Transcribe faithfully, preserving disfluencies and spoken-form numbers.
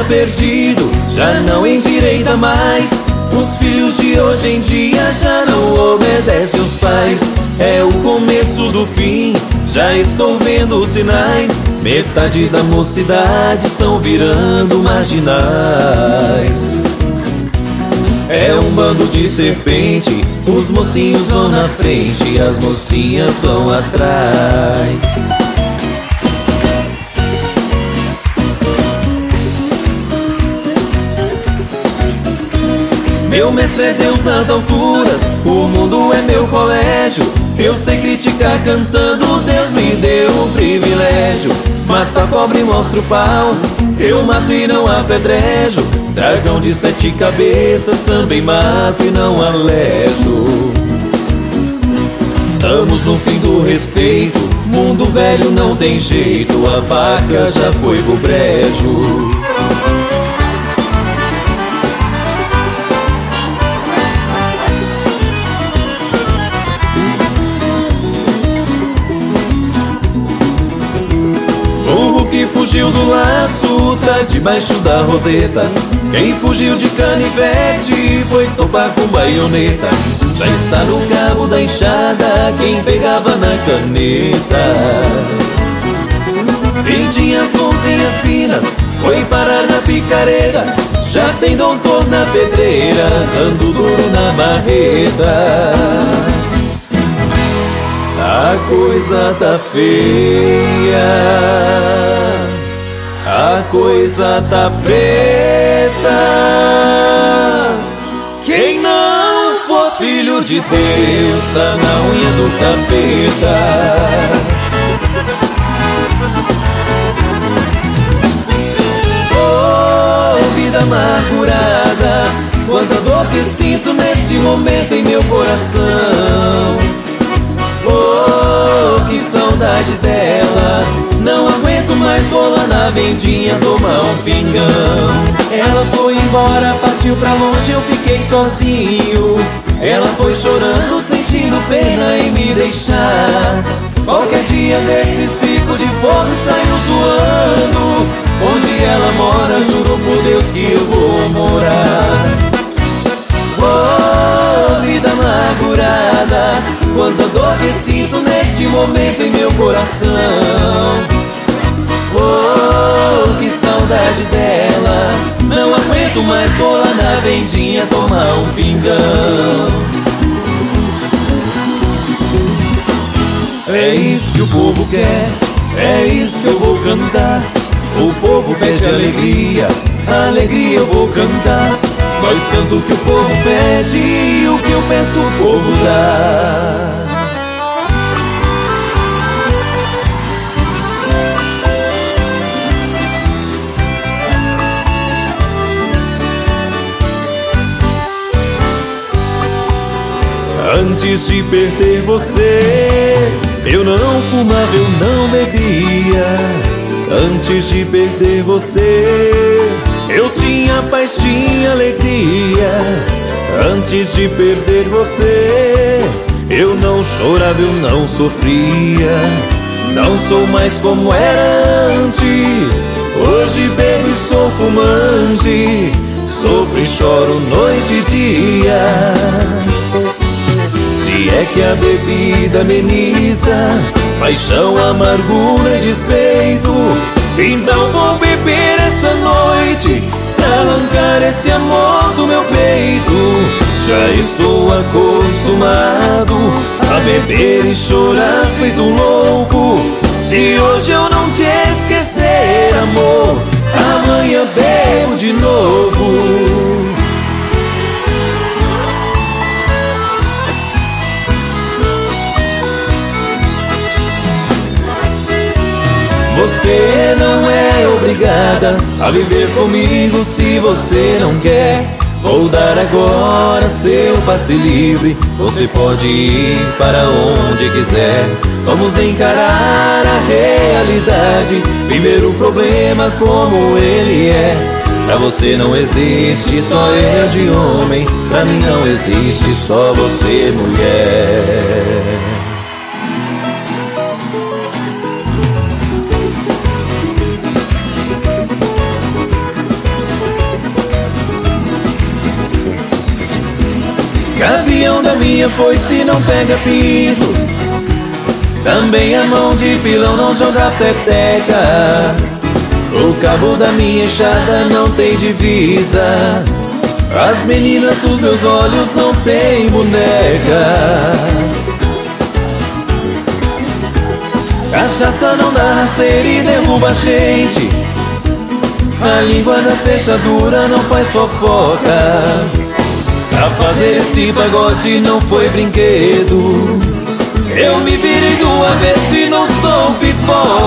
perdido, já não endireita mais. Os filhos de hoje em dia já não obedecem aos pais. É o começo do fim, já estou vendo os sinais. Metade da mocidade estão virando marginais. É um bando de serpente, os mocinhos vão na frente e as mocinhas vão atrás. Meu mestre é Deus nas alturas, o mundo é meu colégio. Eu sei criticar cantando, Deus me deu o privilégio. Mato a cobra e mostro o pau, eu mato e não apedrejo. Dragão de sete cabeças também mato e não alejo. Estamos no fim do respeito, mundo velho não tem jeito. A vaca já foi pro brejo. Que fugiu do laço tá debaixo da roseta. Quem fugiu de canivete foi topar com baioneta. Já está no cabo da enxada quem pegava na caneta. Pintinhas, mãozinhas finas, foi parar na picareta. Já tem doutor na pedreira, dando duro na marreta. A coisa tá feia, a coisa tá preta. Quem não for filho de Deus tá na unha do capeta. Oh, vida amargurada, quanta dor que sinto neste momento em meu coração. Oh, que saudade dela, não aguento mais, vou lá na vendinha tomar um pingão. Ela foi embora, partiu pra longe, eu fiquei sozinho. Ela foi chorando, sentindo pena em me deixar. Qualquer dia desses fico de fome e saio zoando. Onde ela mora, juro por Deus que eu vou morar. Oh, vida amargurada, quanta dor que sinto neste momento em meu coração. Oh, que saudade dela, não aguento mais, vou lá na vendinha tomar um pingão. É isso que o povo quer, é isso que eu vou cantar. O povo pede alegria, alegria eu vou cantar. Nós canto o que o povo pede e o que eu peço o povo dá. Antes de perder você, eu não fumava, eu não bebia. Antes de perder você, eu tinha paz, tinha alegria. Antes de perder você, eu não chorava, eu não sofria. Não sou mais como era antes. Hoje bebo e sou fumante, sofro e choro noite e dia. Se é que a bebida ameniza paixão, amargura e despeito, então vou beber essa noite pra arrancar esse amor do meu peito. Já estou acostumado a beber e chorar feito um louco. Se hoje eu não te esquecer, amor, amanhã bebo de novo. Você não é obrigada a viver comigo se você não quer. Vou dar agora seu passe livre, você pode ir para onde quiser. Vamos encarar a realidade, viver o problema como ele é. Pra você não existe só eu de homem, pra mim não existe só você mulher. foice não pega pinto, também a mão de pilão não joga peteca. O cabo da minha enxada não tem divisa, as meninas dos meus olhos não têm boneca. Cachaça não dá rasteira e derruba a gente, a língua da fechadura não faz fofoca. Pra fazer esse pagode não foi brinquedo, eu me virei do avesso e não sou pipoca.